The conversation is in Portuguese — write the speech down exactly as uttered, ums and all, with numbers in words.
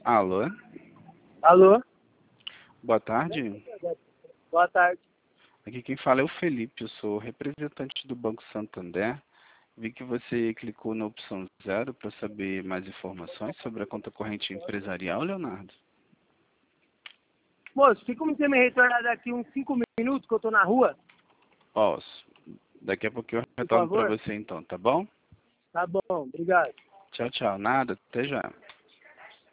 Alô? Alô? Boa tarde. Boa tarde. Aqui quem fala é o Felipe, eu sou representante do Banco Santander. Vi que você clicou na opção zero para saber mais informações sobre a conta corrente empresarial, Leonardo. Moço, tem como você me retornar daqui uns cinco minutos que eu tô na rua? Posso. Daqui a pouco eu Por retorno para favor? você então, tá bom? Tá bom, obrigado. Tchau, tchau. Nada, até já.